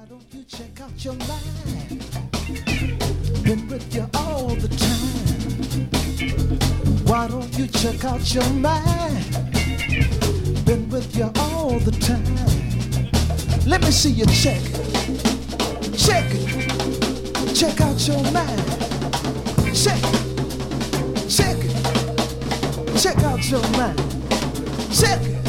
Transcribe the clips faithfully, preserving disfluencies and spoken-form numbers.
don't you check out your mind? Been with you all the time. Why don't you check out your mind? Been with you all the time. Let me see you check it. Check it. Check out your mind. Check it. Check it. Check out your mind. Check it.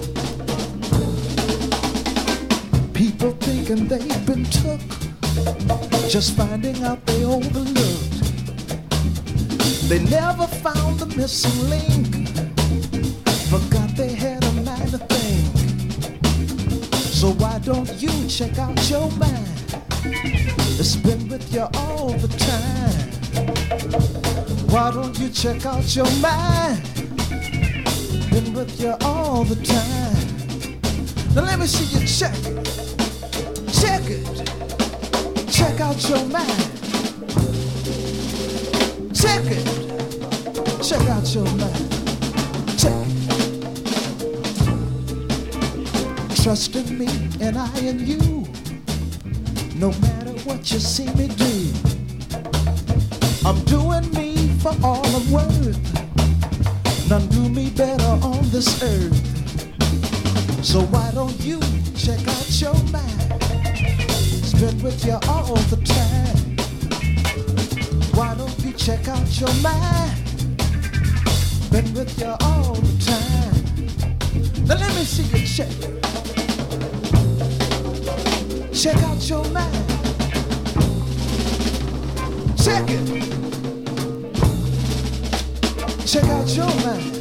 People thinking they've been took, just finding out they overlooked. They never found the missing link, forgot they had a mind to think. So why don't you check out your mind? It's been with you all the time. Why don't you check out your mind? Been with you all the time. Now let me see you check it. Check it. Check out your mind. Check it. Check out your mind. Check it. Trust in me and I in you. No matter what you see me do, I'm doing me for all I'm worth. None do me better on this earth. So why don't you check out your mind? It's been with you all the time. Why don't you check out your mind? Been with you all the time. Now let me see you check it. Check out your mind. Check it. Check out your mind.